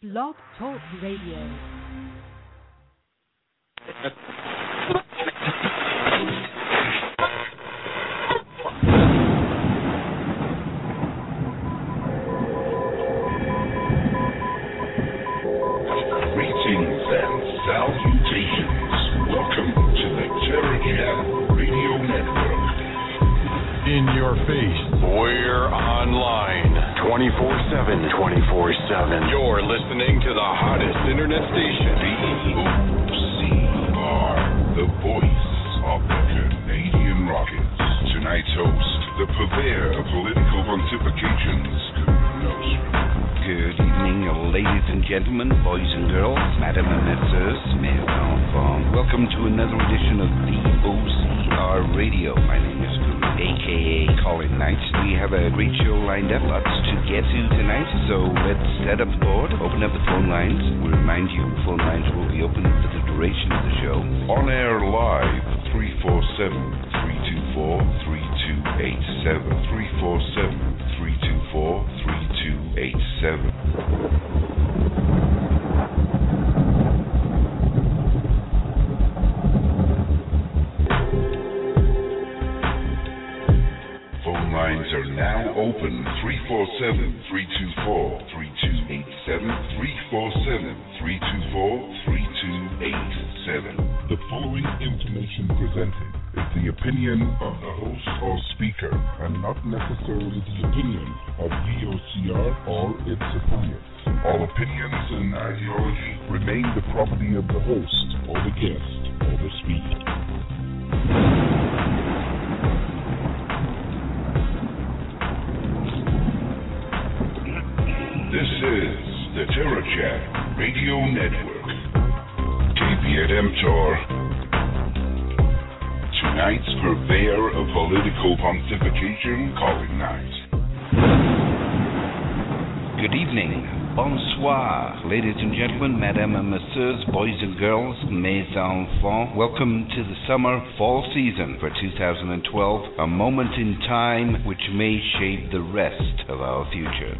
Blog Talk Radio. In your face. We're online 24/7. 24/7. You're listening to the hottest internet station. VOCR, the voice of the Canadian Rockets. Tonight's host, the purveyor of political pontifications, Good evening, ladies and gentlemen, boys and girls, madam and messieurs, mes enfants. Welcome to another edition of VOCR Radio. My name is Guru, a.k.a. Colin Knight. We have a great show lined up, lots to get to tonight, so let's set up the board, open up the phone lines. We remind you, phone lines will be open for the duration of the show. On air live, 347-324-3287. 347-324-3287. Phone lines are now open. 347-324-3287. 347-324-3287. The following information presented is the opinion of the host or speaker and not necessarily the opinion of VOCR or its affiliates. All opinions and ideology remain the property of the host or the guest or the speaker. This is the TerraChat Radio Network. KPFM Tor. Tonight's purveyor of political pontification, Colin Knight. Good evening. Bonsoir, ladies and gentlemen, madame and messieurs, boys and girls, mes enfants. Welcome to the summer-fall season for 2012, a moment in time which may shape the rest of our future.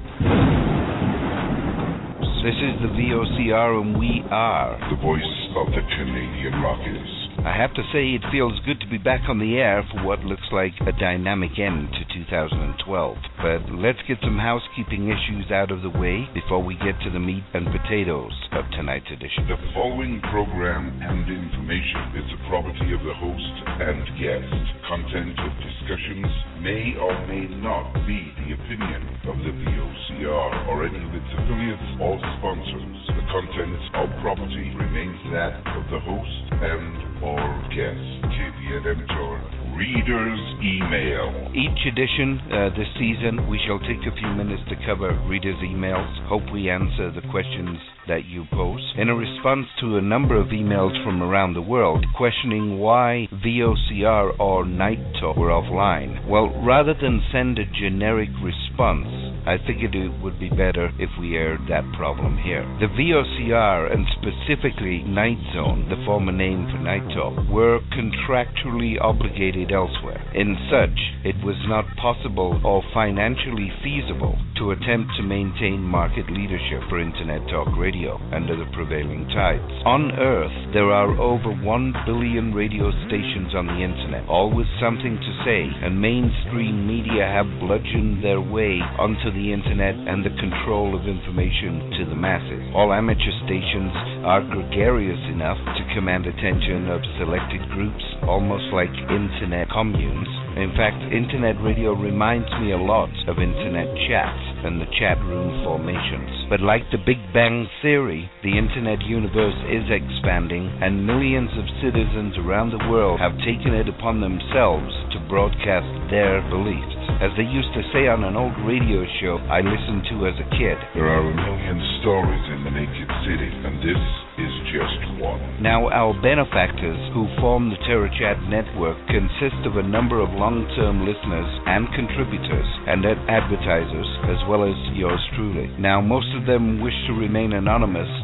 This is the VOCR, and we are the voice of the Canadian Rockets. I have to say it feels good to be back on the air for what looks like a dynamic end to 2012. But let's get some housekeeping issues out of the way before we get to the meat and potatoes of tonight's edition. The following program and information is the property of the host and guest. Content of discussions may or may not be the opinion of the VOCR or any of its affiliates or sponsors. The contents of property remains that of the host and or guest. KPFM Tor. Reader's email. Each edition this season, we shall take a few minutes to cover readers' emails. Hope we answer the questions that you pose. In a response to a number of emails from around the world questioning why VOCR or Night Talk were offline, well, rather than send a generic response, I figured it would be better if we aired that problem here. The VOCR, and specifically Night Zone, the former name for Night Talk, were contractually obligated elsewhere. In such, it was not possible or financially feasible to attempt to maintain market leadership for Internet talk radio under the prevailing tides. On Earth, there are over 1 billion radio stations on the Internet, all with something to say, and mainstream media have bludgeoned their way onto the Internet and the control of information to the masses. All amateur stations are gregarious enough to command attention of selected groups, almost like Internet communes. In fact, Internet radio reminds me a lot of Internet chats and the chat room formations. But like the Big Bang Theory, the Internet universe is expanding, and millions of citizens around the world have taken it upon themselves to broadcast their beliefs. As they used to say on an old radio show I listened to as a kid, there are a million stories in the naked city, and this is just one. Now, our benefactors who form the TerraChat network consist of a number of long-term listeners and contributors and advertisers, as well as yours truly. Now, most of them wish to remain anonymous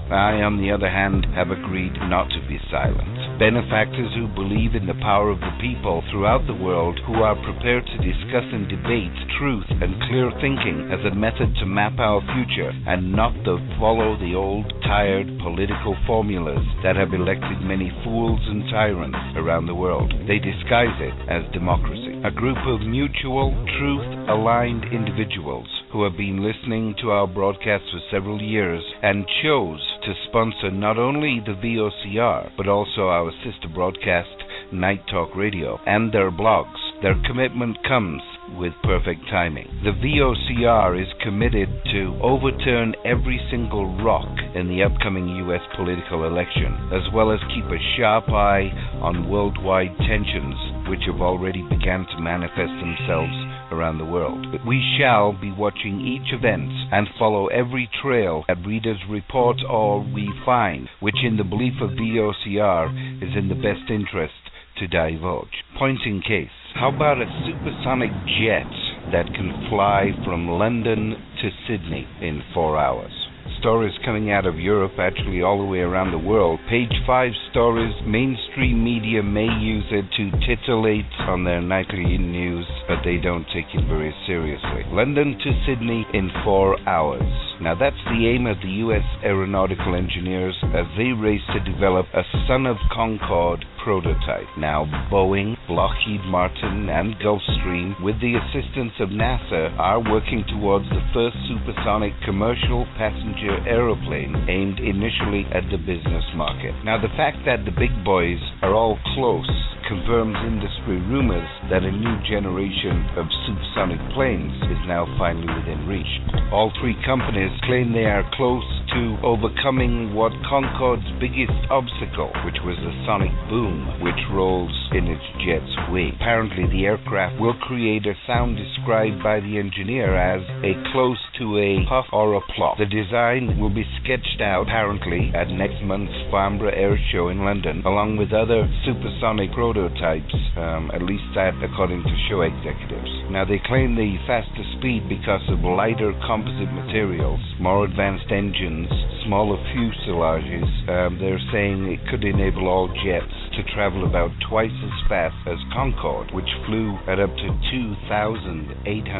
I, on the other hand, have agreed not to be silent. Benefactors who believe in the power of the people throughout the world, who are prepared to discuss and debate truth and clear thinking as a method to map our future, and not to follow the old, tired political formulas that have elected many fools and tyrants around the world. They disguise it as democracy. A group of mutual, truth-aligned individuals who have been listening to our broadcasts for several years and chose to sponsor not only the VOCR, but also our sister broadcast, Night Talk Radio, and their blogs. Their commitment comes with perfect timing. The VOCR is committed to overturn every single rock in the upcoming U.S. political election, as well as keep a sharp eye on worldwide tensions, which have already begun to manifest themselves around the world. We shall be watching each event and follow every trail that readers report or we find, which in the belief of VOCR is in the best interest to divulge. Point in case, how about a supersonic jet that can fly from London to Sydney in 4 hours? Stories coming out of Europe, actually all the way around the world. Page 5 stories, mainstream media may use it to titillate on their nightly news, but they don't take it very seriously. London to Sydney in 4 hours. Now that's the aim of the U.S. aeronautical engineers as they race to develop a Son of Concorde prototype. Now Boeing, Lockheed Martin, and Gulfstream, with the assistance of NASA, are working towards the first supersonic commercial passenger aeroplane aimed initially at the business market. Now the fact that the big boys are all close confirms industry rumors that a new generation of supersonic planes is now finally within reach. All three companies claim they are close to overcoming what Concorde's biggest obstacle, which was the sonic boom, which rolls in its jet's wake. Apparently the aircraft will create a sound described by the engineer as a close to a puff or a plop. The design will be sketched out apparently at next month's Farnborough Air Show in London, along with other supersonic prototypes, at least that according to show executives. Now they claim the faster speed because of lighter composite materials, more advanced engines, smaller fuselages. They're saying it could enable all jets to travel about twice as fast as Concorde, which flew at up to 2,870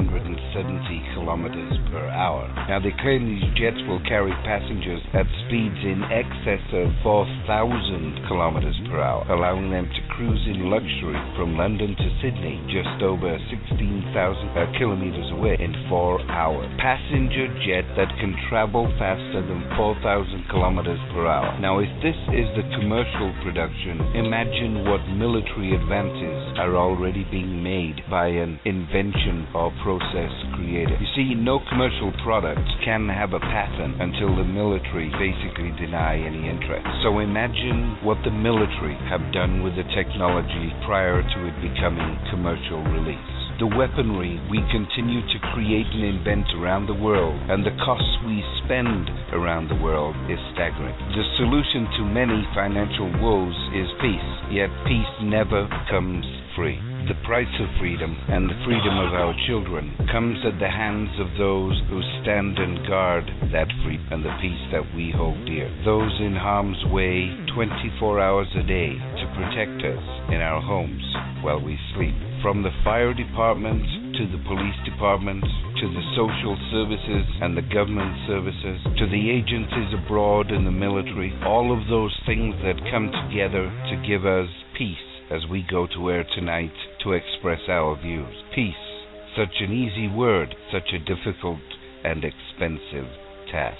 kilometers per hour. Now they claim these jets will carry passengers at speeds in excess of 4,000 kilometers per hour, allowing them to cruise in luxury from London to Sydney, just over 16,000 kilometers away in 4 hours. Passenger jet that can travel faster than 4,000 kilometers per hour. Now if this is the commercial production, imagine what military advances are already being made by an invention or process created. You see, no commercial product can have a patent until the military basically deny any interest. So imagine what the military have done with the technology prior to it becoming commercial release. The weaponry we continue to create and invent around the world, and the costs we spend around the world, is staggering. The solution to many financial woes is peace, yet peace never comes free. The price of freedom and the freedom of our children comes at the hands of those who stand and guard that freedom and the peace that we hold dear. Those in harm's way 24 hours a day to protect us in our homes while we sleep. From the fire department to the police department to the social services and the government services to the agencies abroad and the military, all of those things that come together to give us peace as we go to air tonight to express our views. Peace, such an easy word, such a difficult and expensive task.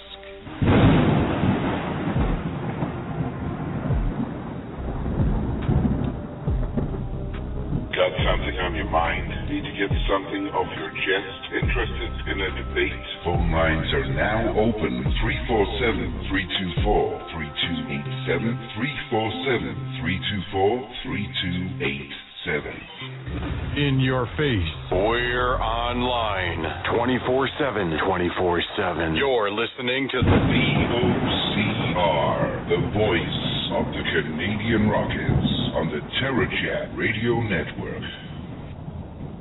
Got something on your mind? Need to get something off your chest? Interested in a debate? Phone lines are now open. 347-324-3287. 347-324-3287. In your face. We're online 24/7. 24/7. You're listening to the VOCR, the voice of the Canadian Rockets on the TerraChat Radio Network.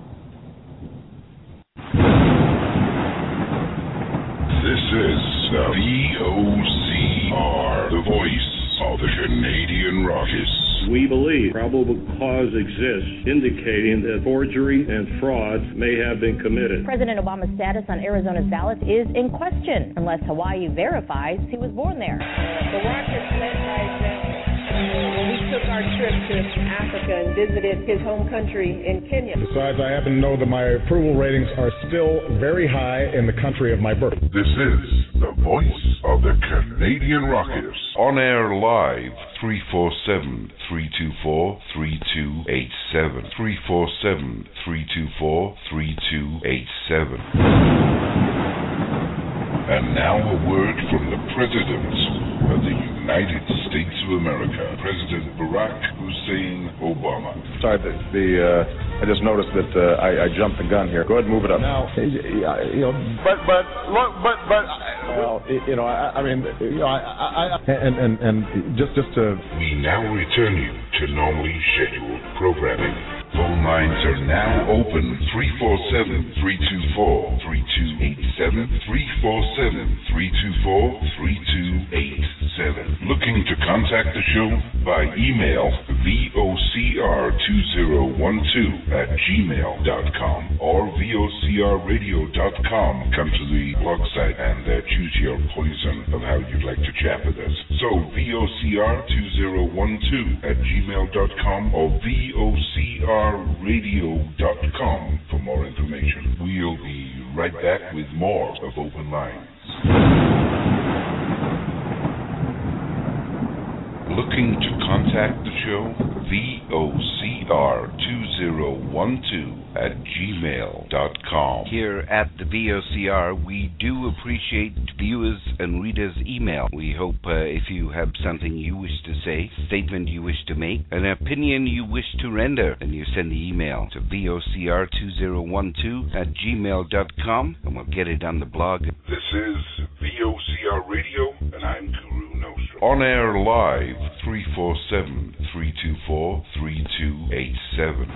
This is the VOCR, the voice of the Canadian Rockies. We believe probable cause exists indicating that forgery and fraud may have been committed. President Obama's status on Arizona's ballot is in question unless Hawaii verifies he was born there. The Rockets led by example. When we took our trip to Africa and visited his home country in Kenya. Besides, I happen to know that my approval ratings are still very high in the country of my birth. This is the voice of the Canadian Rockies. On air live, 347-324-3287. 347-324-3287. And now a word from the President of the United States of America, President Barack Hussein Obama. Sorry, I just noticed that I jumped the gun here. Go ahead and move it up. Now, just to... We now return you to normally scheduled programming. Phone lines are now open. 347-324-3287. 347-324-3287. Looking to contact the show by email vocr2012@gmail.com or vocrradio.com. Come to the blog site and choose your poison of how you'd like to chat with us. So vocr2012@gmail.com or vocrradio.com for more information. We'll be right back with more of Open Lines. Looking to contact the show? vocr2012@gmail.com. Here at the VOCR, we do appreciate viewers and readers' email. We hope if you have something you wish to say, statement you wish to make, an opinion you wish to render, then you send the email to vocr2012@gmail.com and we'll get it on the blog. This is VOCR Radio, and I'm Guru Nostra. On air live, 347-324-3287.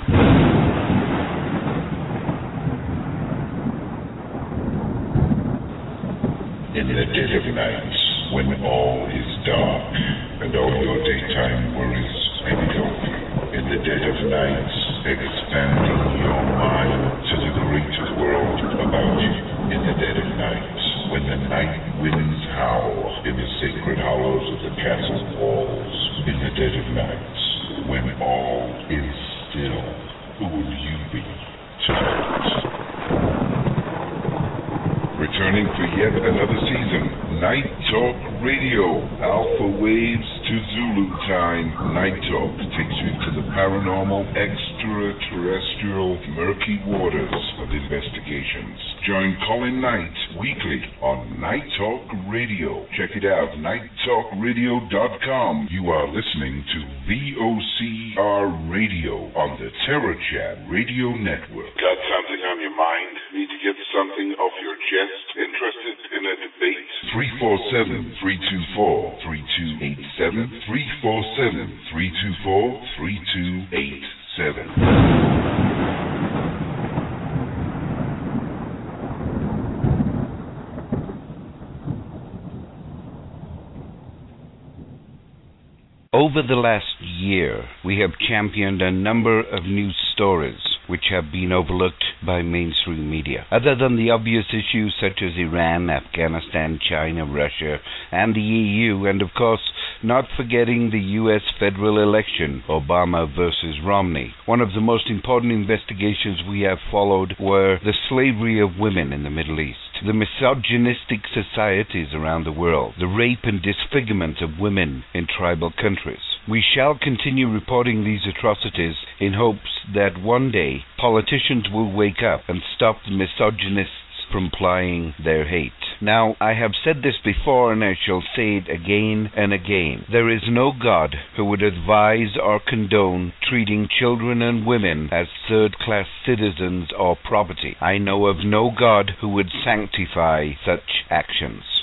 In the dead of night, when all is dark, and all your daytime worries may be over. In the dead of night, expanding your mind to the greater world about you. In the dead of night, when the night winds howl in the sacred hollows of the castle walls. In the dead of night, when all is still, who will you be tonight? Returning for yet another season, Night Talk Radio, Alpha Waves to Zulu Time. Night Talk takes you to the paranormal, extraterrestrial, murky waters of investigations. Join Colin Knight weekly on Night Talk Radio. Check it out, nighttalkradio.com. You are listening to VOCR Radio on the Terror Chat Radio Network. Got something on your mind? Need to get something off your chest? Interested in a debate? 347-324-3287. 347-324-3287. Over the last year, we have championed a number of news stories which have been overlooked by mainstream media. Other than the obvious issues such as Iran, Afghanistan, China, Russia, and the EU, and of course, not forgetting the U.S. federal election, Obama versus Romney. One of the most important investigations we have followed were the slavery of women in the Middle East, the misogynistic societies around the world, the rape and disfigurement of women in tribal countries. We shall continue reporting these atrocities in hopes that one day politicians will wake up and stop the misogynists from plying their hate. Now, I have said this before and I shall say it again and again. There is no God who would advise or condone treating children and women as third-class citizens or property. I know of no God who would sanctify such actions.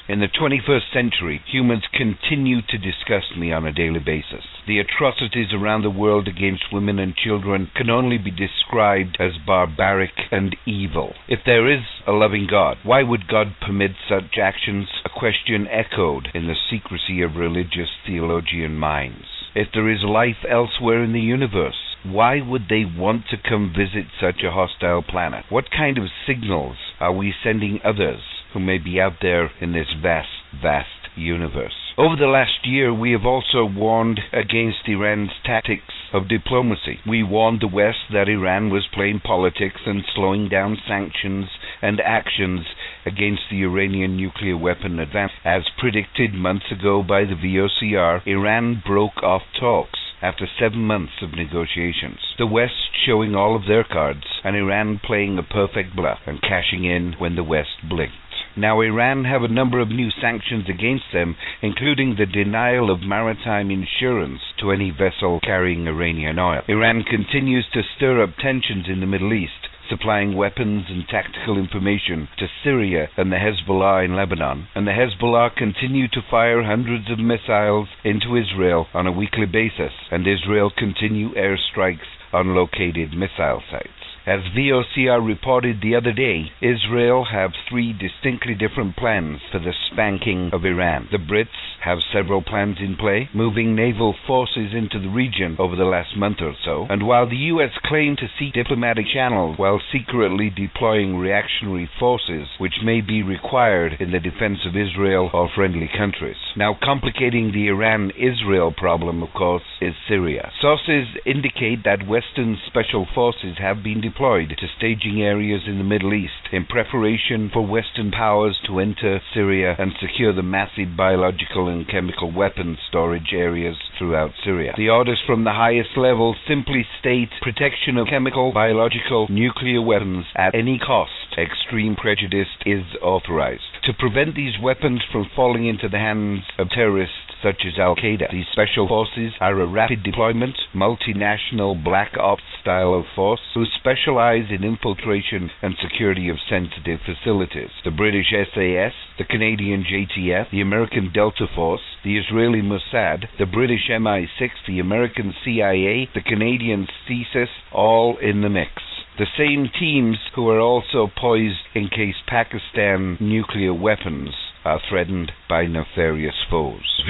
In the 21st century, humans continue to disgust me on a daily basis. The atrocities around the world against women and children can only be described as barbaric and evil. If there is a loving God, why would God permit such actions? A question echoed in the secrecy of religious theologian minds. If there is life elsewhere in the universe, why would they want to come visit such a hostile planet? What kind of signals are we sending others who may be out there in this vast universe? Over the last year, we have also warned against Iran's tactics of diplomacy. We warned the West that Iran was playing politics and slowing down sanctions and actions against the Iranian nuclear weapon advance. As predicted months ago by the VOCR, Iran broke off talks after 7 months of negotiations. The West showing all of their cards, and Iran playing a perfect bluff and cashing in when the West blinked. Now Iran have a number of new sanctions against them, including the denial of maritime insurance to any vessel carrying Iranian oil. Iran continues to stir up tensions in the Middle East, supplying weapons and tactical information to Syria and the Hezbollah in Lebanon. And the Hezbollah continue to fire hundreds of missiles into Israel on a weekly basis, and Israel continue airstrikes on located missile sites. As VOCR reported the other day, Israel have 3 distinctly different plans for the spanking of Iran. The Brits have several plans in play, moving naval forces into the region over the last month or so, and while the U.S. claimed to seek diplomatic channels while secretly deploying reactionary forces which may be required in the defense of Israel or friendly countries. Now, complicating the Iran-Israel problem, of course, is Syria. Sources indicate that Western special forces have been deployed to staging areas in the Middle East in preparation for Western powers to enter Syria and secure the massive biological and chemical weapons storage areas throughout Syria. The orders from the highest level simply state protection of chemical, biological, nuclear weapons at any cost. Extreme prejudice is authorized. To prevent these weapons from falling into the hands of terrorists such as Al-Qaeda, these special forces are a rapid deployment, multinational black ops style of force who specialize in infiltration and security of sensitive facilities. The British SAS, the Canadian JTF, the American Delta Force, the Israeli Mossad, the British MI6, the American CIA, the Canadian CSIS, all in the mix. The same teams who are also poised in case Pakistan nuclear weapons are threatened by nefarious foes.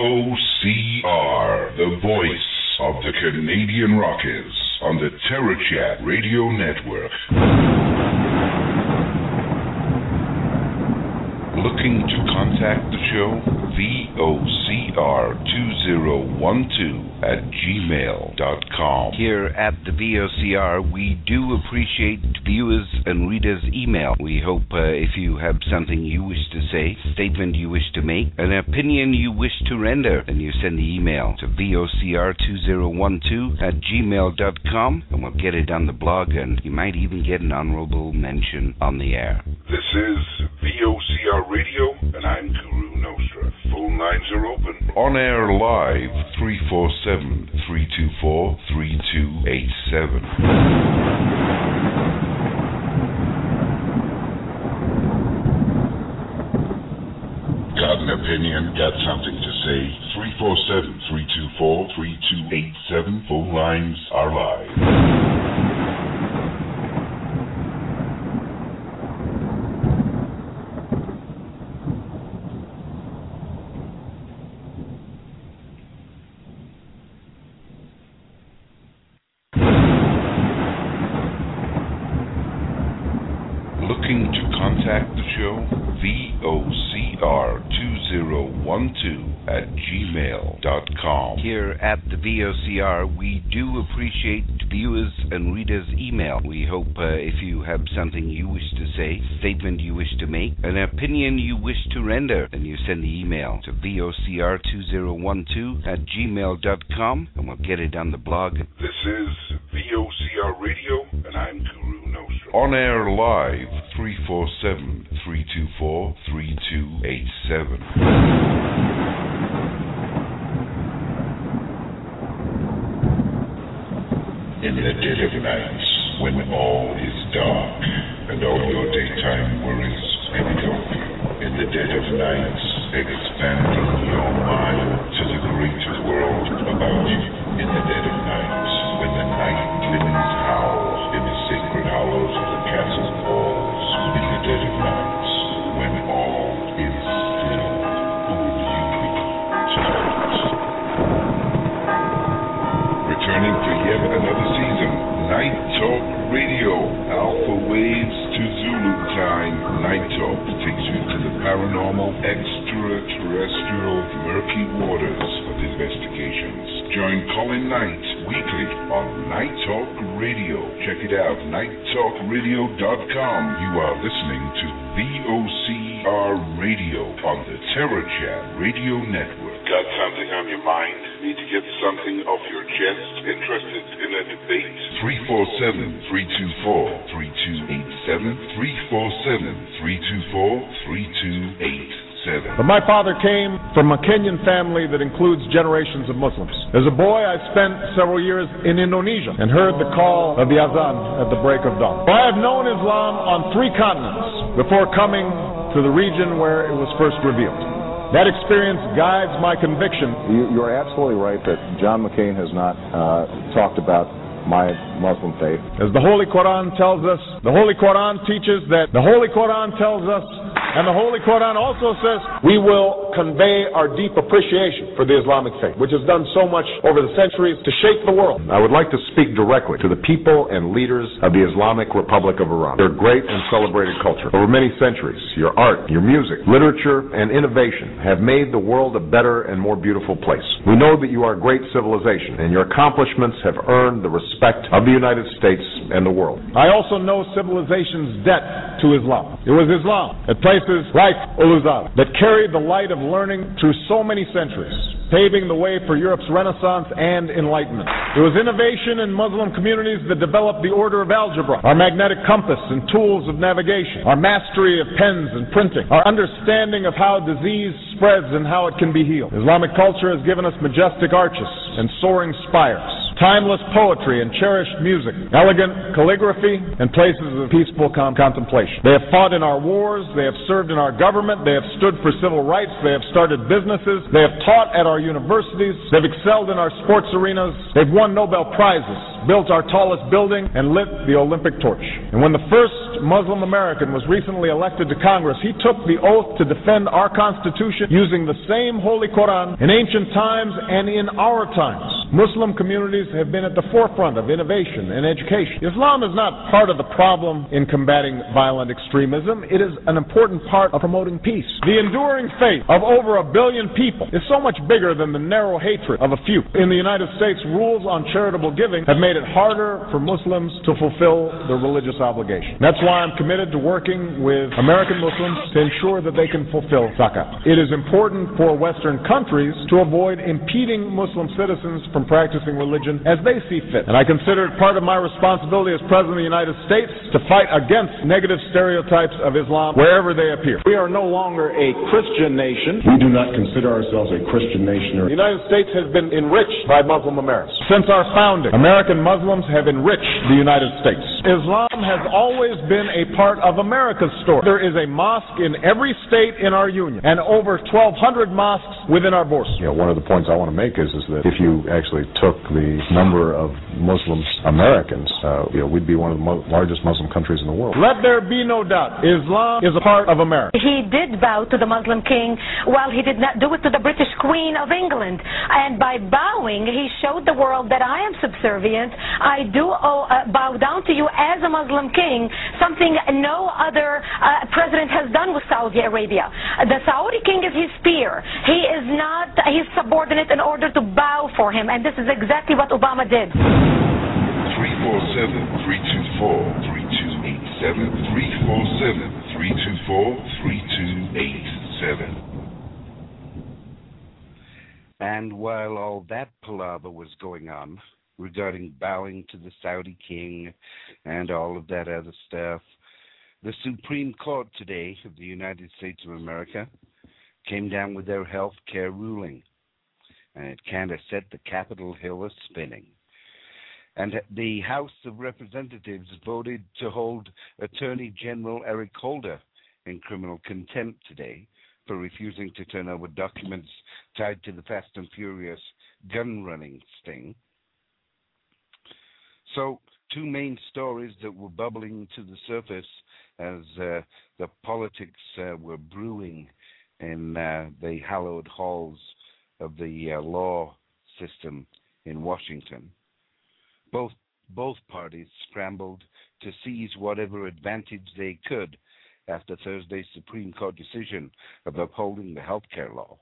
VOCR, the voice of the Canadian Rockers on the Terror Chat Radio Network. Looking to contact the show? VOCR2012@gmail.com. Here at the VOCR, we do appreciate viewers and readers' email. We hope if you have something you wish to say, statement you wish to make, an opinion you wish to render, then you send the email to VOCR2012@gmail.com, and we'll get it on the blog, and you might even get an honorable mention on the air. This is VOCR Radio, and I'm Guru Nostra. Phone lines are open. On air live, 347-324-3287. Got an opinion? Got something to say? 347-324-3287. Phone lines are live. Looking to contact the show? VOCR2012@gmail.com. Here at the VOCR, we do appreciate viewers and readers' email. We hope if you have something you wish to say, statement you wish to make, an opinion you wish to render, then you send the email to VOCR2012@gmail.com, and we'll get it on the blog. This is VOCR Radio, and I'm Guru Nostra. On air live, 347-324-3287. In the dead of night, when all is dark, and all your daytime worries may be over, in in the dead of night, expanding your mind to the greater world about you. In the dead of night, when the night winds howl in the sacred hollows of the castle walls. In the dead of night, when all is still, who will you be tonight? Returning for yet another season, Night Talk Radio, Alpha Waves to Zulu Time. Night Talk takes you to the paranormal, extraterrestrial, murky waters of investigations. Join Colin Knight weekly on Night Talk Radio. Check it out, nighttalkradio.com. You are listening to VOCR Radio on the Terror Chat Radio Network. Got something on your mind? Need to get something off your chest? Interested in a debate? 347-324-3287. 347-324-3287. But my father came from a Kenyan family that includes generations of Muslims. As a boy, I spent several years in Indonesia and heard the call of the azan at the break of dawn. I have known Islam on 3 continents before coming to the region where it was first revealed. That experience guides my conviction. You're absolutely right that John McCain has not talked about my Muslim faith. As the Holy Quran tells us, the Holy Quran teaches that the Holy Quran tells us, and the Holy Quran also says, we will convey our deep appreciation for the Islamic faith, which has done so much over the centuries to shape the world. I would like to speak directly to the people and leaders of the Islamic Republic of Iran. Their great and celebrated culture. Over many centuries, your art, your music, literature, and innovation have made the world a better and more beautiful place. We know that you are a great civilization, and your accomplishments have earned the respect of the United States and the world. I also know civilization's debt to Islam. It was Islam at places like Uluzala that carried the light of learning through so many centuries, paving the way for Europe's Renaissance and Enlightenment. It was innovation in Muslim communities that developed the order of algebra, our magnetic compass and tools of navigation, our mastery of pens and printing, our understanding of how disease spreads and how it can be healed. Islamic culture has given us majestic arches and soaring spires, timeless poetry and cherished music, elegant calligraphy, and places of peaceful contemplation. They have fought in our wars, they have served in our government, they have stood for civil rights, they have started businesses, they have taught at our universities, they've excelled in our sports arenas, they've won Nobel Prizes, built our tallest building, and lit the Olympic torch. And when the first Muslim American was recently elected to Congress, he took the oath to defend our Constitution using the same Holy Quran in ancient times and in our times. Muslim communities have been at the forefront of innovation and education. Islam is not part of the problem in combating violent extremism. It is an important part of promoting peace. The enduring faith of over 1 billion people is so much bigger than the narrow hatred of a few. In the United States, rules on charitable giving have made it harder for Muslims to fulfill their religious obligation. That's why I'm committed to working with American Muslims to ensure that they can fulfill zakat. It is important for Western countries to avoid impeding Muslim citizens from practicing religion as they see fit. And I consider it part of my responsibility as President of the United States to fight against negative stereotypes of Islam wherever they appear. We are no longer a Christian nation. We do not consider ourselves a Christian nation. The United States has been enriched by Muslim Americans. Since our founding, American Muslims have enriched the United States. Islam has always been a part of America's story. There is a mosque in every state in our union and over 1,200 mosques within our borders. One of the points I want to make is that if you actually took the number of Muslim Americans, we'd be one of the largest Muslim countries in the world. Let there be no doubt, Islam is a part of America. He did bow to the Muslim king, while he did not do it to the British Queen of England. And by bowing, he showed the world that I am subservient. I do bow down to you as a Muslim king, something no other president has done with Saudi Arabia. The Saudi king is his peer. He is not his subordinate in order to bow for him, and this is exactly what Obama did. 347-324-3287. 347-324-3287. And while all that palaver was going on regarding bowing to the Saudi king and all of that other stuff, the Supreme Court today of the United States of America came down with their health care ruling. And it kind of set the Capitol Hill a-spinning. And the House of Representatives voted to hold Attorney General Eric Holder in criminal contempt today for refusing to turn over documents tied to the Fast and Furious gun-running sting. So, two main stories that were bubbling to the surface as the politics were brewing in the hallowed halls of the law system in Washington. Both parties scrambled to seize whatever advantage they could after Thursday's Supreme Court decision of upholding the health care law.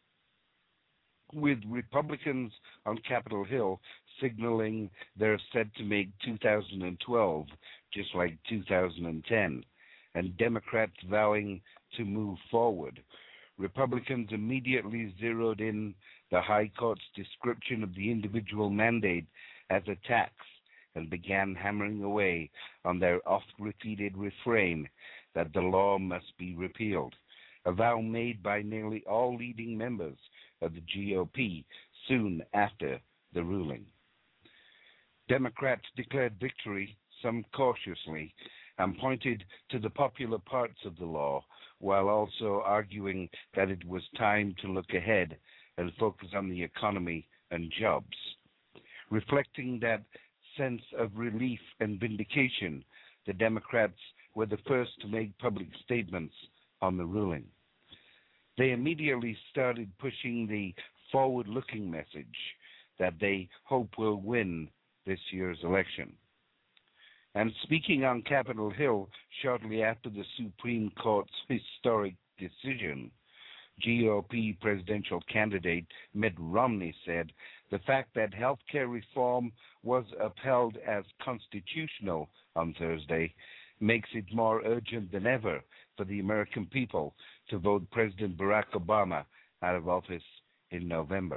With Republicans on Capitol Hill signaling they're set to make 2012 just like 2010, and Democrats vowing to move forward, Republicans immediately zeroed in the High Court's description of the individual mandate as a tax and began hammering away on their oft-repeated refrain that the law must be repealed, a vow made by nearly all leading members of the GOP soon after the ruling. Democrats declared victory, some cautiously, and pointed to the popular parts of the law, while also arguing that it was time to look ahead and focus on the economy and jobs. Reflecting that sense of relief and vindication, the Democrats were the first to make public statements on the ruling. They immediately started pushing the forward-looking message that they hope will win this year's election. And speaking on Capitol Hill shortly after the Supreme Court's historic decision, GOP presidential candidate Mitt Romney said the fact that health care reform was upheld as constitutional on Thursday makes it more urgent than ever for the American people to vote President Barack Obama out of office in November.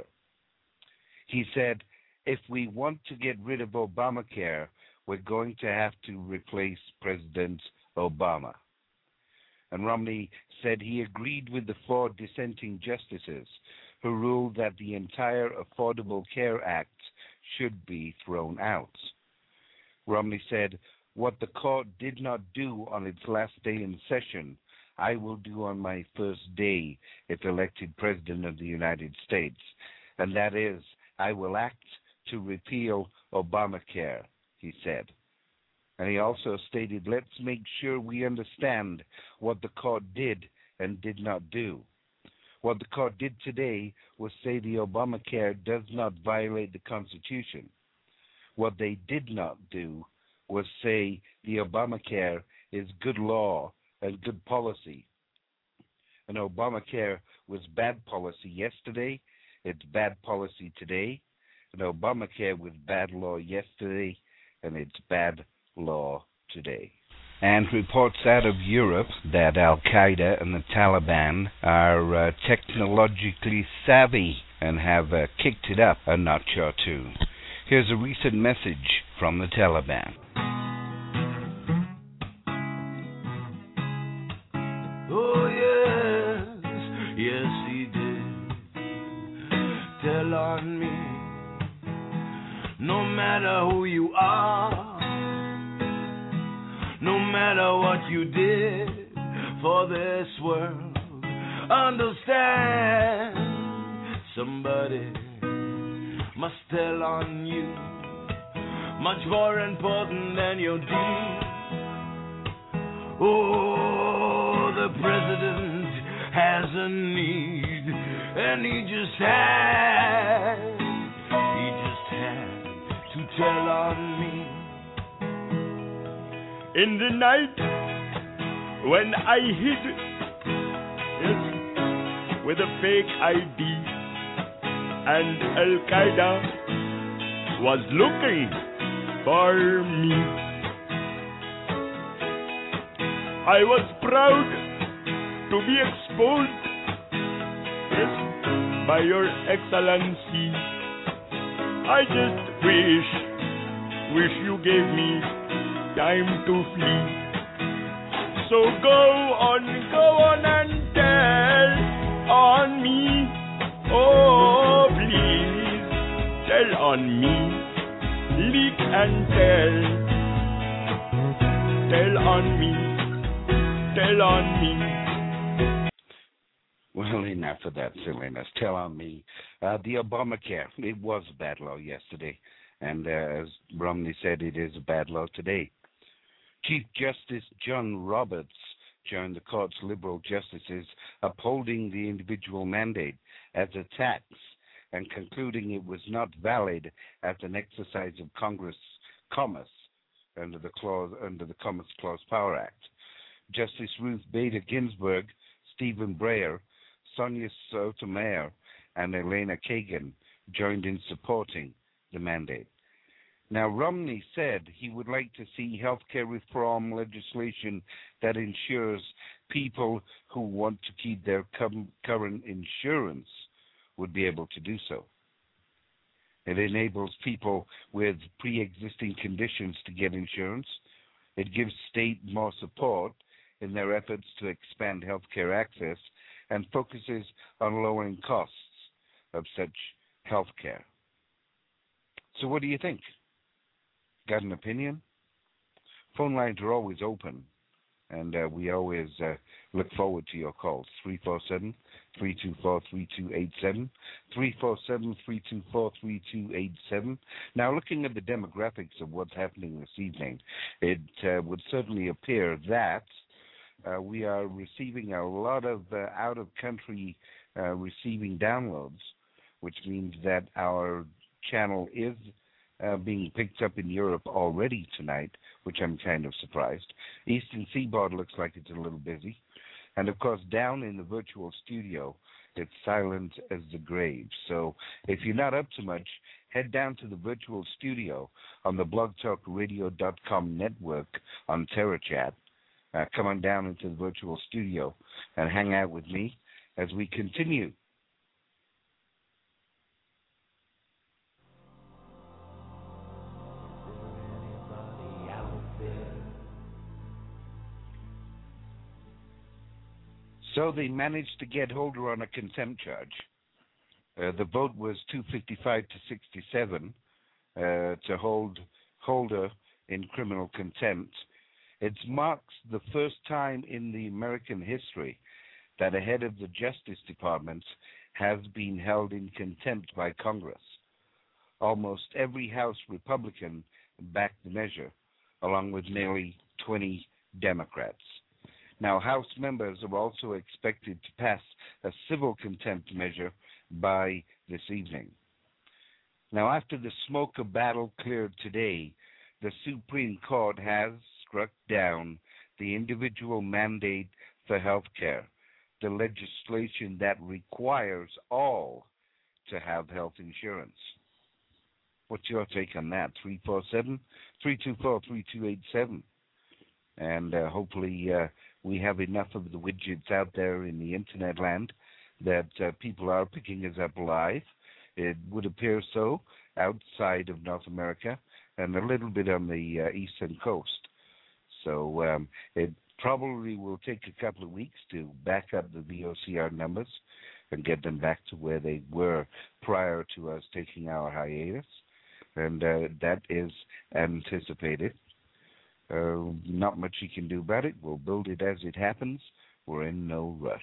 He said, if we want to get rid of Obamacare, we're going to have to replace President Obama. And Romney said he agreed with the 4 dissenting justices who ruled that the entire Affordable Care Act should be thrown out. Romney said, what the court did not do on its last day in session, I will do on my first day if elected President of the United States, and that is, I will act to repeal Obamacare, he said. And he also stated, let's make sure we understand what the court did and did not do. What the court did today was say the Obamacare does not violate the Constitution. What they did not do was say the Obamacare is good law and good policy. And Obamacare was bad policy yesterday, it's bad policy today, and Obamacare was bad law yesterday, and it's bad law today. And reports out of Europe that Al-Qaeda and the Taliban are technologically savvy and have kicked it up a notch or two. Here's a recent message from the Taliban. Oh yes, yes he did. Tell on me, no matter who you are, no matter what you did for this world, understand somebody must tell on you, much more important than your deed. Oh, the president has a need, and he just had to tell on me. In the night when I hid, yes, with a fake ID, and Al-Qaeda was looking for me, I was proud to be exposed, yes, by your excellency. I just wish you gave me time to flee. So go on and tell on me. Oh, please, tell on me. Leak and tell on me. tell on me. Well, enough of that silliness. Tell on me. The Obamacare, it was a bad law yesterday. And as Romney said, it is a bad law today. Chief Justice John Roberts joined the court's liberal justices upholding the individual mandate as a tax and concluding it was not valid as an exercise of commerce under the Commerce Clause Power Act. Justice Ruth Bader Ginsburg, Stephen Breyer, Sonia Sotomayor, and Elena Kagan joined in supporting the mandate. Now, Romney said he would like to see health care reform legislation that ensures people who want to keep their current insurance would be able to do so. It enables people with pre-existing conditions to get insurance. It gives state more support in their efforts to expand health care access and focuses on lowering costs of such health care. So what do you think? Got an opinion? Phone lines are always open, and we always look forward to your calls. 347-324-3287, 347-324-3287. Now, looking at the demographics of what's happening this evening, it would certainly appear that we are receiving a lot of out-of-country receiving downloads, which means that our channel is being picked up in Europe already tonight, which I'm kind of surprised. Eastern Seaboard looks like it's a little busy. And, of course, down in the virtual studio, it's silent as the grave. So if you're not up to much, head down to the virtual studio on the blogtalkradio.com network on TerraChat. Come on down into the virtual studio and hang out with me as we continue. So they managed to get Holder on a contempt charge. The vote was 255 to 67 to hold Holder in criminal contempt. It marks the first time in the American history that a head of the Justice Department has been held in contempt by Congress. Almost every House Republican backed the measure, along with nearly 20 Democrats. Now, House members are also expected to pass a civil contempt measure by this evening. Now, after the smoke of battle cleared today, the Supreme Court has struck down the individual mandate for health care, the legislation that requires all to have health insurance. What's your take on that? 347-324-3287. And hopefully we have enough of the widgets out there in the internet land that people are picking us up live. It would appear so outside of North America and a little bit on the eastern coast. So it probably will take a couple of weeks to back up the VOCR numbers and get them back to where they were prior to us taking our hiatus. And that is anticipated. Not much you can do about it. We'll build it as it happens. We're in no rush.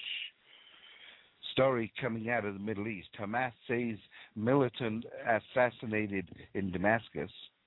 Story coming out of the Middle East. Hamas says militant assassinated in Damascus.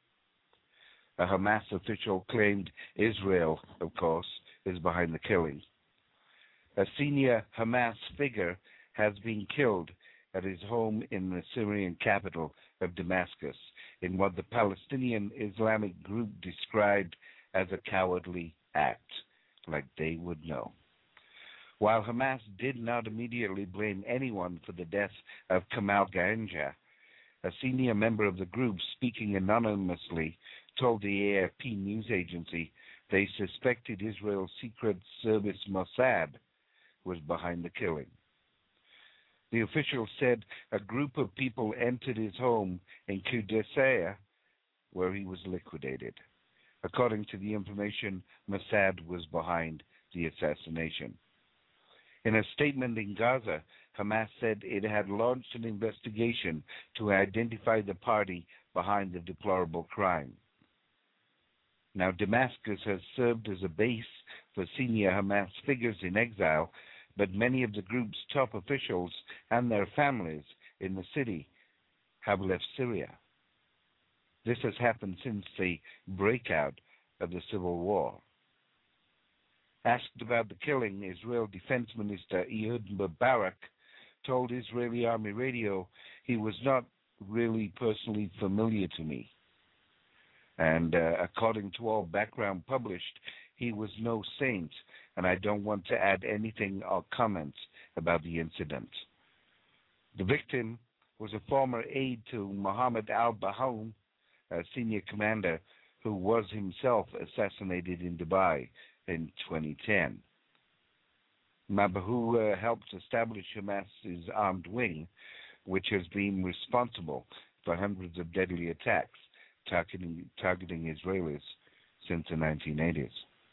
A Hamas official claimed Israel, of course, is behind the killing. A senior Hamas figure has been killed at his home in the Syrian capital of Damascus in what the Palestinian Islamic group described as a cowardly act, like they would know. While Hamas did not immediately blame anyone for the death of Kamal Ganja, a senior member of the group speaking anonymously told the AFP news agency they suspected Israel's secret service Mossad was behind the killing. The official said a group of people entered his home in Qudusiyah, where he was liquidated. According to the information, Mossad was behind the assassination. In a statement in Gaza, Hamas said it had launched an investigation to identify the party behind the deplorable crime. Now, Damascus has served as a base for senior Hamas figures in exile, but many of the group's top officials and their families in the city have left Syria. This has happened since the breakout of the civil war. Asked about the killing, Israel Defense Minister Ehud Barak told Israeli Army Radio he was not really personally familiar to me. And according to all background published, he was no saint, and I don't want to add anything or comment about the incident. The victim was a former aide to Mohammed al-Bahoum, a senior commander who was himself assassinated in Dubai in 2010. Mabahu helped establish Hamas's armed wing, which has been responsible for hundreds of deadly attacks targeting Israelis since the 1980s.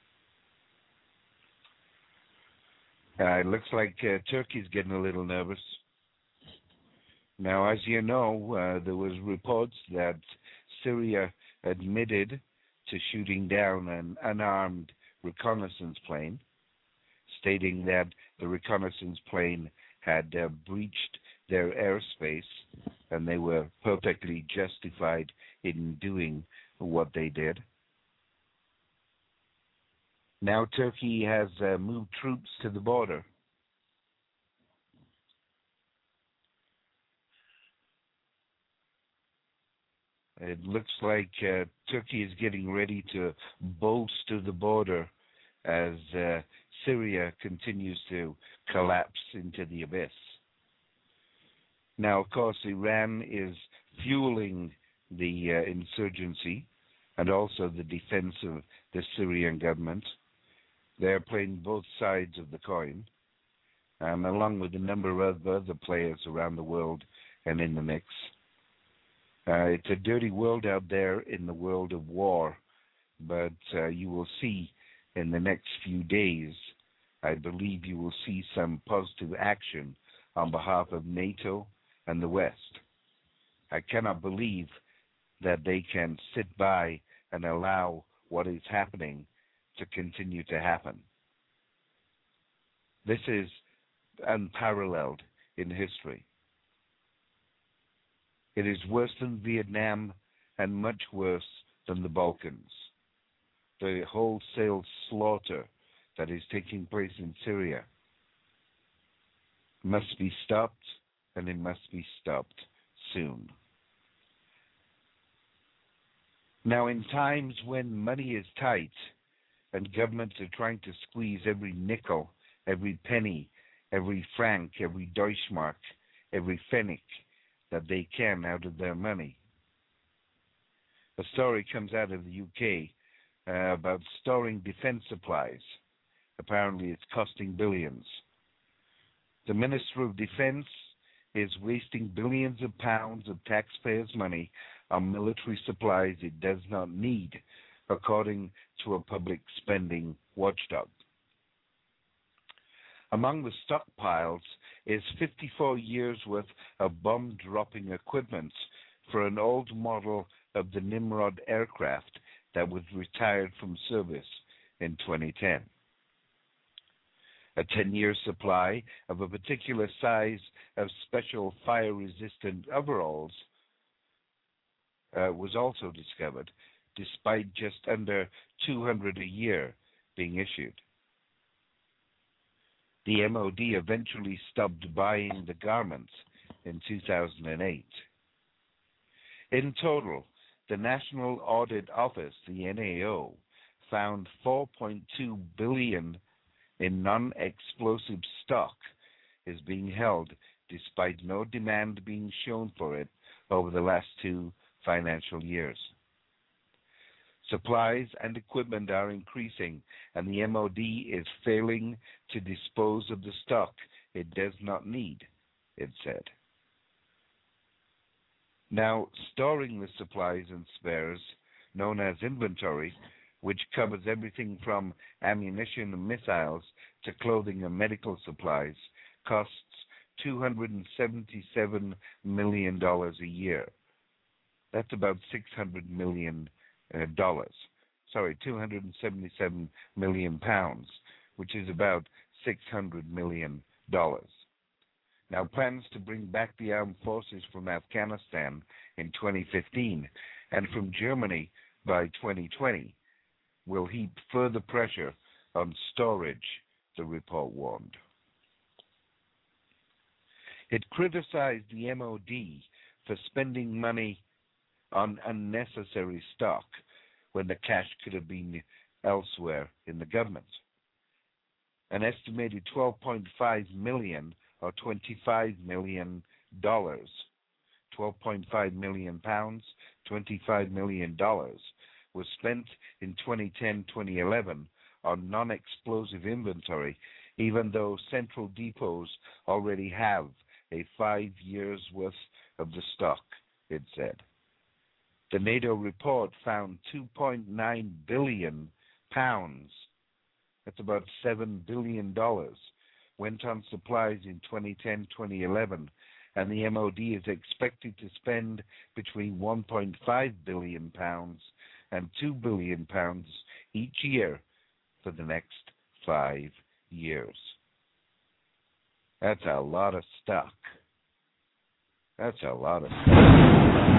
It looks like Turkey's getting a little nervous. Now, as you know, there was reports that Syria admitted to shooting down an unarmed reconnaissance plane, stating that the reconnaissance plane had breached their airspace and they were perfectly justified in doing what they did. Now Turkey has moved troops to the border. It looks like Turkey is getting ready to bolster the border as Syria continues to collapse into the abyss. Now, of course, Iran is fueling the insurgency and also the defense of the Syrian government. They're playing both sides of the coin, along with a number of other players around the world and in the mix. It's a dirty world out there in the world of war, but you will see in the next few days, I believe you will see some positive action on behalf of NATO and the West. I cannot believe that they can sit by and allow what is happening to continue to happen. This is unparalleled in history. It is worse than Vietnam and much worse than the Balkans. The wholesale slaughter that is taking place in Syria must be stopped, and it must be stopped soon. Now, in times when money is tight and governments are trying to squeeze every nickel, every penny, every franc, every Deutschmark, every Pfennig that they can out of their money. A story comes out of the UK about storing defense supplies. Apparently it's costing billions. The Minister of Defense is wasting billions of pounds of taxpayers' money on military supplies it does not need, according to a public spending watchdog. Among the stockpiles is 54 years' worth of bomb-dropping equipment for an old model of the Nimrod aircraft that was retired from service in 2010. A 10-year supply of a particular size of special fire-resistant overalls was also discovered, despite just under 200 a year being issued. The MOD eventually stopped buying the garments in 2008. In total, the National Audit Office, the NAO, found $4.2 billion in non-explosive stock is being held despite no demand being shown for it over the last 2 financial years. Supplies and equipment are increasing, and the MOD is failing to dispose of the stock it does not need, it said. Now, storing the supplies and spares, known as inventory, which covers everything from ammunition and missiles to clothing and medical supplies, costs $277 million a year. That's about $600 million. 277 million pounds, which is about $600 million. Now, plans to bring back the armed forces from Afghanistan in 2015 and from Germany by 2020 will heap further pressure on storage, the report warned. It criticized the MOD for spending money on unnecessary stock when the cash could have been elsewhere in the government. An estimated 12.5 million or $25 million, 12.5 million pounds, $25 million was spent in 2010-2011 on non-explosive inventory, even though central depots already have a 5 years' worth of the stock, it said. The NATO report found 2.9 billion pounds, that's about $7 billion, went on supplies in 2010-2011, and the MOD is expected to spend between 1.5 billion pounds and 2 billion pounds each year for the next 5 years. That's a lot of stock. That's a lot of stock.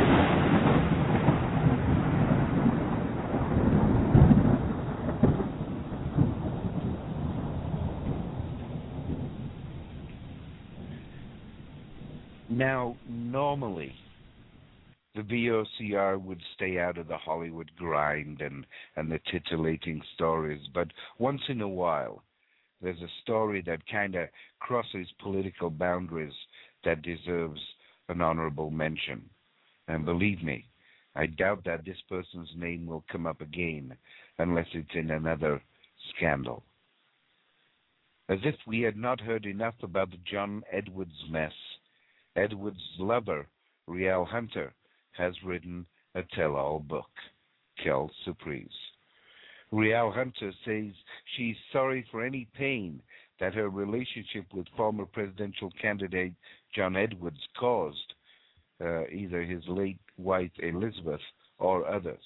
Now, normally, the VOCR would stay out of the Hollywood grind and the titillating stories, but once in a while, there's a story that kind of crosses political boundaries that deserves an honorable mention. And believe me, I doubt that this person's name will come up again unless it's in another scandal. As if we had not heard enough about the John Edwards mess, Edwards' lover, Rielle Hunter, has written a tell-all book, Quelle Surprise. Rielle Hunter says she's sorry for any pain that her relationship with former presidential candidate John Edwards caused, either his late wife Elizabeth or others.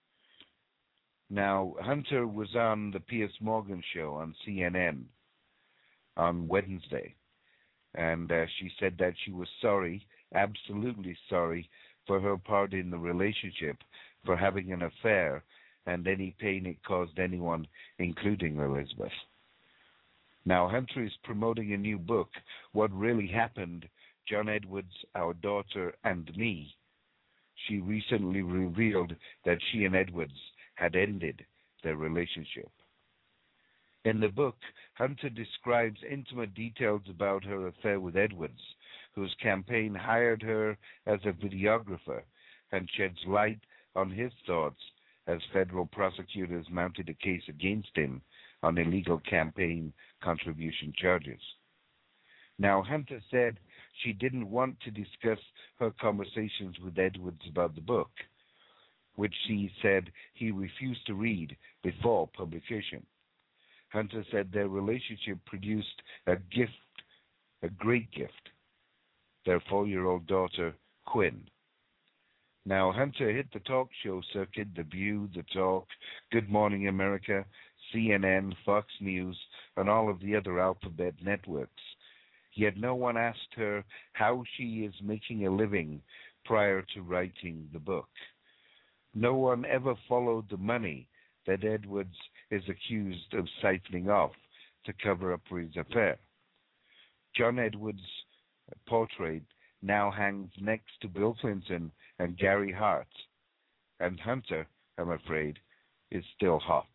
Now, Hunter was on the Piers Morgan show on CNN on Wednesday, and she said that she was sorry, absolutely sorry, for her part in the relationship, for having an affair, and any pain it caused anyone, including Elizabeth. Now, Hunter is promoting a new book, What Really Happened, John Edwards, Our Daughter, and Me. She recently revealed that she and Edwards had ended their relationship. In the book, Hunter describes intimate details about her affair with Edwards, whose campaign hired her as a videographer, and sheds light on his thoughts as federal prosecutors mounted a case against him on illegal campaign contribution charges. Now, Hunter said she didn't want to discuss her conversations with Edwards about the book, which she said he refused to read before publication. Hunter said their relationship produced a gift, a great gift, their 4-year-old daughter, Quinn. Now, Hunter hit the talk show circuit, The View, The Talk, Good Morning America, CNN, Fox News, and all of the other alphabet networks. Yet no one asked her how she is making a living prior to writing the book. No one ever followed the money that Edwards is accused of siphoning off to cover up for his affair. John Edwards' portrait now hangs next to Bill Clinton and Gary Hart, and Hunter, I'm afraid, is still hot.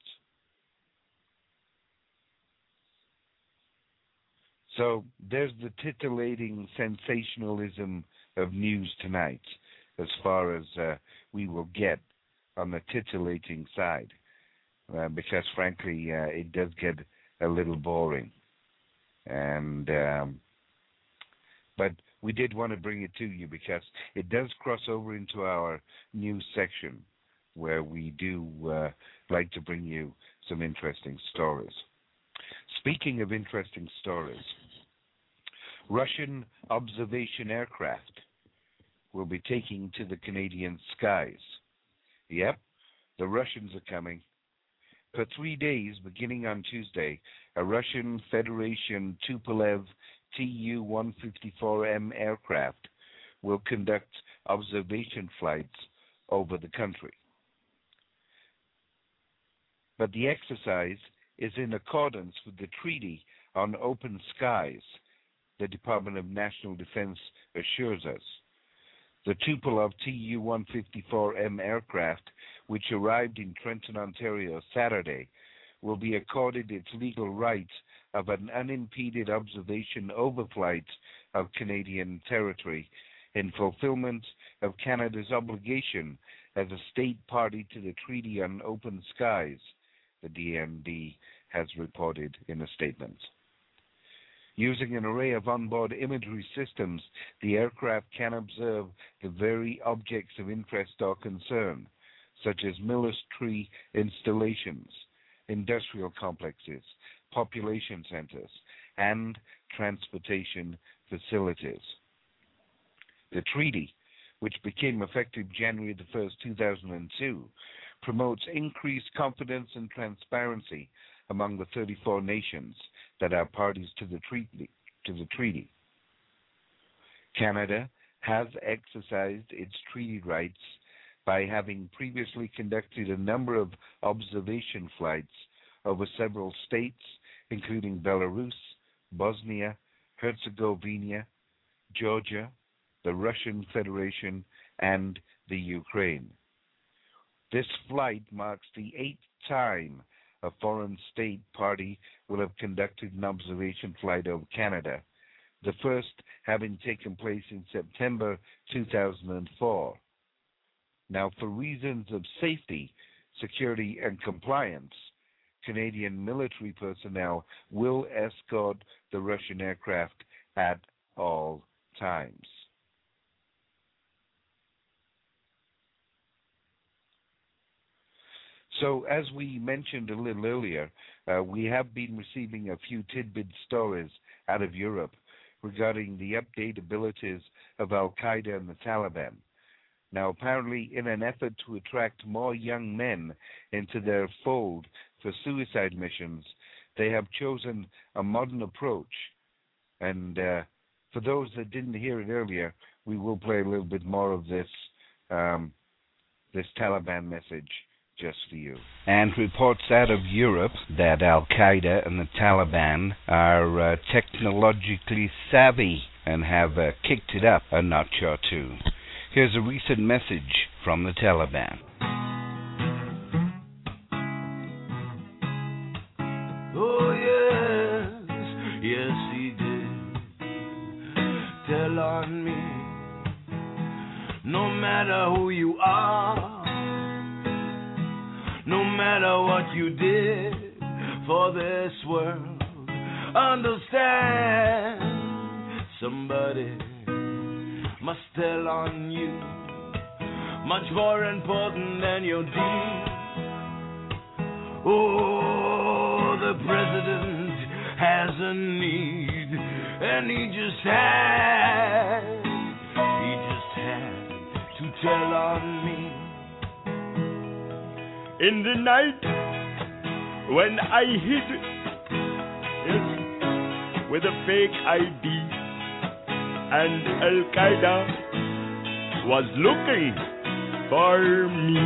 So there's the titillating sensationalism of news tonight, as far as we will get on the titillating side, because frankly it does get a little boring. And but we did want to bring it to you because it does cross over into our news section, where we do like to bring you some interesting stories. Speaking of interesting stories, Russian observation aircraft will be taking to the Canadian skies. Yep, the Russians are coming, For 3 days, beginning on Tuesday, a Russian Federation Tupolev Tu-154M aircraft will conduct observation flights over the country. But the exercise is in accordance with the Treaty on Open Skies, the Department of National Defense assures us. The Tupolev Tu-154M aircraft, which arrived in Trenton, Ontario Saturday, will be accorded its legal right of an unimpeded observation overflight of Canadian territory in fulfillment of Canada's obligation as a state party to the Treaty on Open Skies, the DND has reported in a statement. Using an array of onboard imagery systems, the aircraft can observe the very objects of interest or concern, such as military installations, industrial complexes, population centers, and transportation facilities. The treaty, which became effective January 1st, 2002, promotes increased confidence and transparency among the 34 nations that are parties to the treaty. Canada has exercised its treaty rights by having previously conducted a number of observation flights over several states, including Belarus, Bosnia, Herzegovina, Georgia, the Russian Federation, and the Ukraine. This flight marks the 8th time a foreign state party will have conducted an observation flight over Canada, the first having taken place in September 2004. Now, for reasons of safety, security, and compliance, Canadian military personnel will escort the Russian aircraft at all times. So, as we mentioned a little earlier, we have been receiving a few tidbit stories out of Europe regarding the update abilities of Al-Qaeda and the Taliban. Now, apparently, in an effort to attract more young men into their fold for suicide missions, they have chosen a modern approach. And for those that didn't hear it earlier, we will play a little bit more of this Taliban message just for you. And reports out of Europe that Al-Qaeda and the Taliban are technologically savvy and have kicked it up a notch or two. Here's a recent message from the Taliban. Oh yes, yes he did. Tell on me, no matter who you are, no matter what you did for this world, understand somebody must tell on you, much more important than your deed. Oh, the president has a need, and he just had to tell on me. In the night when I hid, yes, with a fake ID, and Al-Qaeda was looking for me,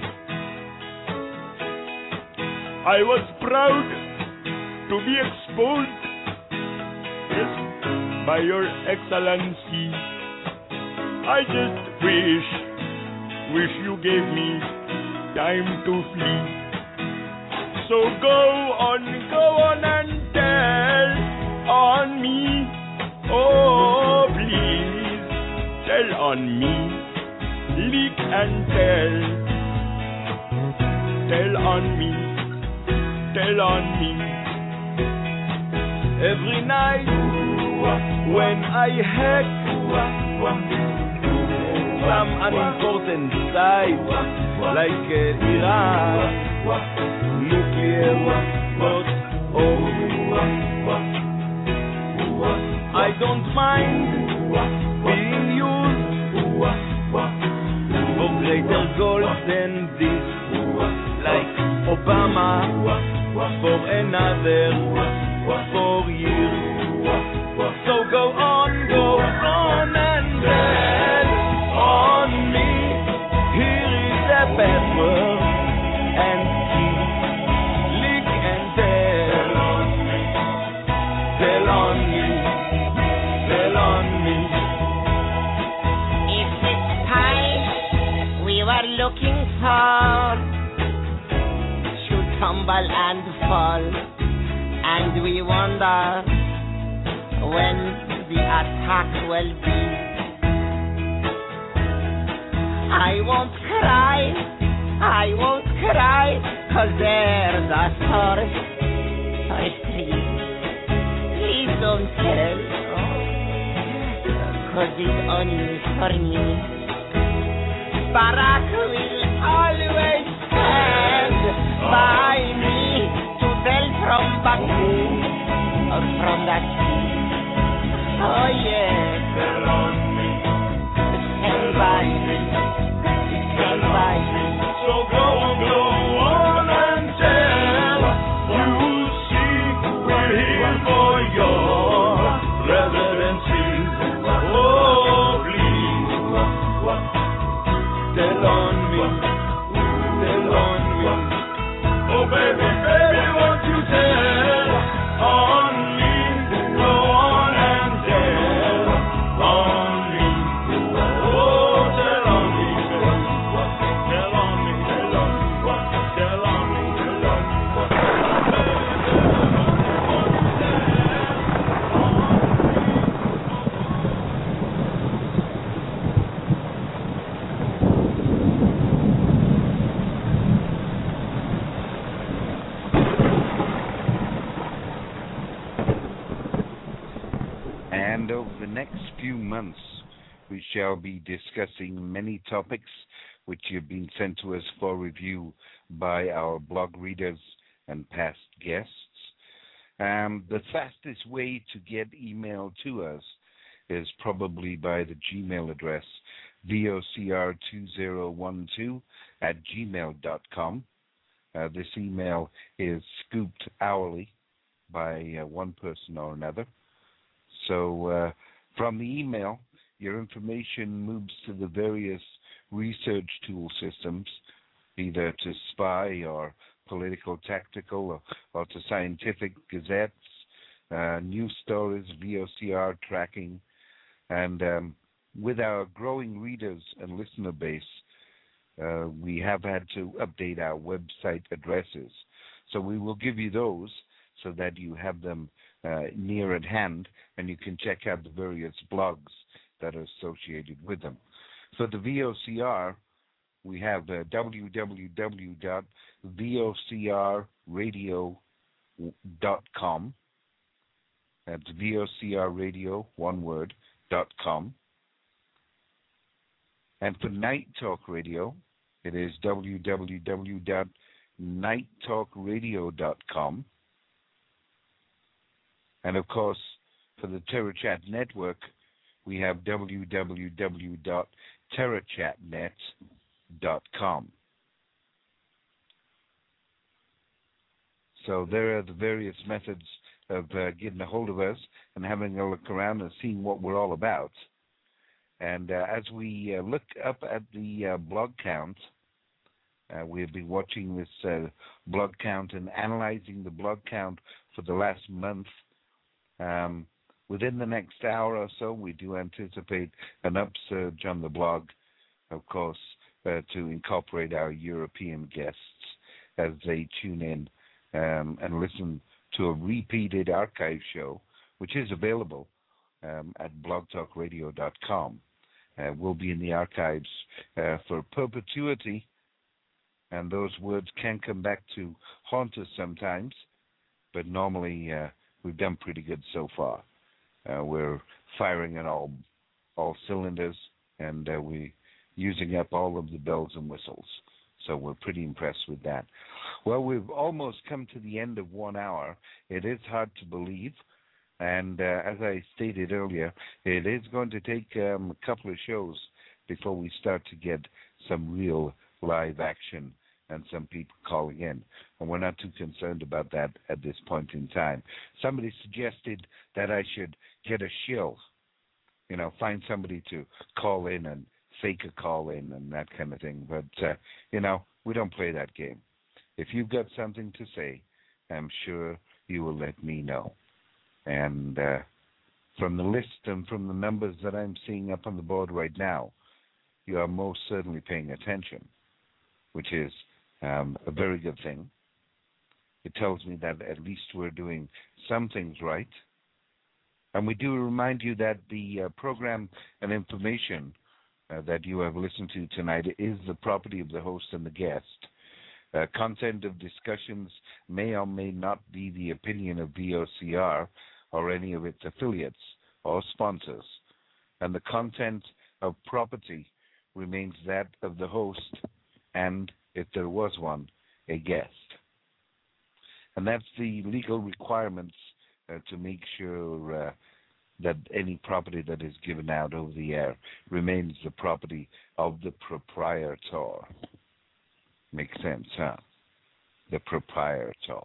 I was proud to be exposed, yes, by your excellency. I just wish you gave me time to flee. So go on and tell on me. Oh, please, tell on me. Leak and tell on me. Tell on me. Every night when I hack some unimportant site like Iran, nuclear bombs, I don't mind being used for greater goals than this, like Obama another for you. So go on and dance on me. Here is the password, and keep lick and tell on me. Tell on me. Tell on me. If it's time we were looking for to tumble and fall, and we wonder when the attack will be. I won't cry, 'cause there's a source. Please don't tell, 'cause it's only for me. Barack will always stand by me to tell from Baku or from that sea. Oh yeah, tell on me. Stand by me. Stand by me. So go on and tell. You see, we're here for your residency. Oh, please, tell on me. Tell on me. Oh, baby, won't you tell on me? Go on and tell on me. Oh, tell on me. Tell on me. Tell on me. Tell on me. Tell on me. And over the next few months, we shall be discussing many topics which have been sent to us for review by our blog readers and past guests. The fastest way to get email to us is probably by the Gmail address, vocr2012@gmail.com. This email is scooped hourly by one person or another. So from the email, your information moves to the various research tool systems, either to spy or political, tactical, or to scientific gazettes, news stories, VOCR tracking. And with our growing readers and listener base, we have had to update our website addresses. So we will give you those so that you have them near at hand, and you can check out the various blogs that are associated with them. For the VOCR, we have www.vocrradio.com. That's VOCRradio, one word, .com. And for Night Talk Radio, it is www.nighttalkradio.com. And of course, for the TerraChat Network, we have www.terrachatnet.com. So there are the various methods of getting a hold of us and having a look around and seeing what we're all about. And as we look up at the blog count, we've been watching this blog count and analyzing the blog count for the last month. Within the next hour or so, we do anticipate an upsurge on the blog, of course, to incorporate our European guests as they tune in and listen to a repeated archive show, which is available at blogtalkradio.com. We'll be in the archives for perpetuity, and those words can come back to haunt us sometimes, but normally we've done pretty good so far. We're firing on all cylinders, and we're using up all of the bells and whistles. So we're pretty impressed with that. Well, we've almost come to the end of 1 hour. It is hard to believe. And as I stated earlier, it is going to take a couple of shows before we start to get some real live action and some people calling in. And we're not too concerned about that at this point in time. Somebody suggested that I should get a shill, find somebody to call in and fake a call in and that kind of thing. But, we don't play that game. If you've got something to say, I'm sure you will let me know. And from the list and from the numbers that I'm seeing up on the board right now, you are most certainly paying attention, which is a very good thing. It tells me that at least we're doing some things right. And we do remind you that the program and information that you have listened to tonight is the property of the host and the guest. Content of discussions may or may not be the opinion of VOCR or any of its affiliates or sponsors. And the content of property remains that of the host and, if there was one, a guest. And that's the legal requirements to make sure that any property that is given out over the air remains the property of the proprietor. Makes sense, huh? The proprietor.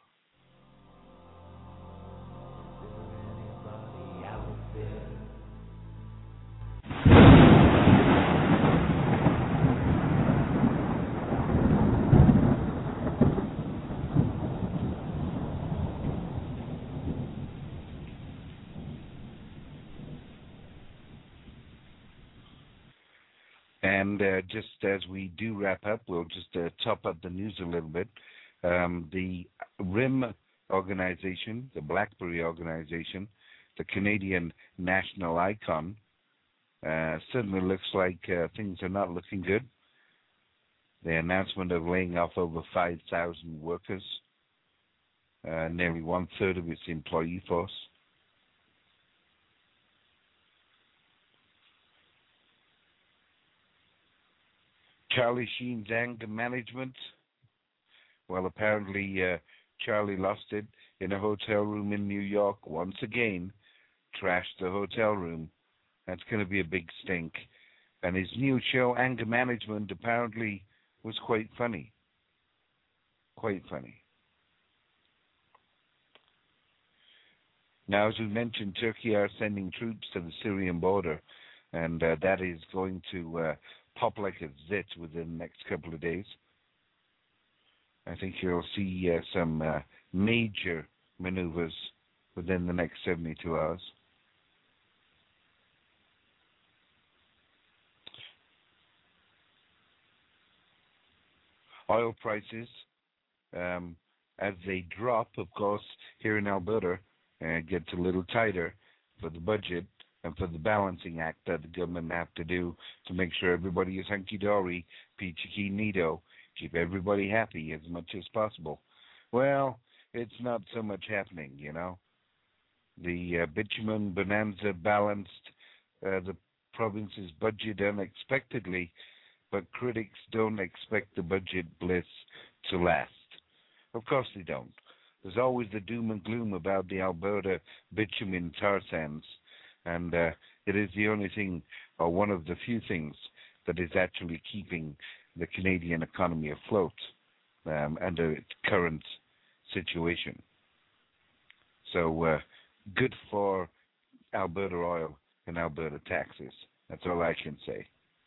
And just as we do wrap up, we'll just top up the news a little bit. The RIM organization, the BlackBerry organization, the Canadian national icon, certainly looks like things are not looking good. The announcement of laying off over 5,000 workers, nearly one-third of its employee force. Charlie Sheen's anger management. Well, apparently Charlie lost it in a hotel room in New York once again. Trashed the hotel room. That's going to be a big stink. And his new show, Anger Management, apparently was quite funny. Quite funny. Now, as we mentioned, Turkey are sending troops to the Syrian border, and that is going to pop like a zit within the next couple of days. I think you'll see some major maneuvers within the next 72 hours. Oil prices, as they drop, of course, here in Alberta, gets a little tighter for the budget and for the balancing act that the government have to do to make sure everybody is hunky-dory, peachy neato, keep everybody happy as much as possible. Well, it's not so much happening, The bitumen bonanza balanced the province's budget unexpectedly, but critics don't expect the budget bliss to last. Of course they don't. There's always the doom and gloom about the Alberta bitumen tar sands. And it is the only thing, or one of the few things, that is actually keeping the Canadian economy afloat under its current situation. So good for Alberta oil and Alberta taxes. That's all I can say.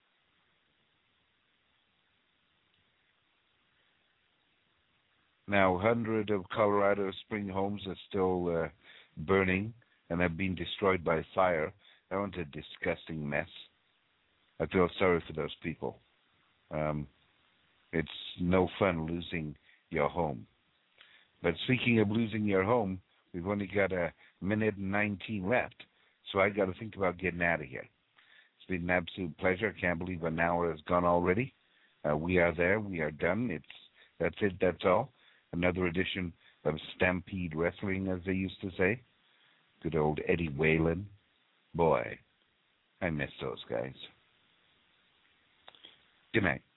Now, 100 of Colorado Spring homes are still burning and have been destroyed by fire. That was a disgusting mess. I feel sorry for those people. It's no fun losing your home. But speaking of losing your home, we've only got a minute and 19 left, so I got to think about getting out of here. It's been an absolute pleasure. I can't believe an hour has gone already. We are there. We are done. That's it. That's all. Another edition of Stampede Wrestling, as they used to say. Good old Eddie Whalen. Boy, I miss those guys. Good night.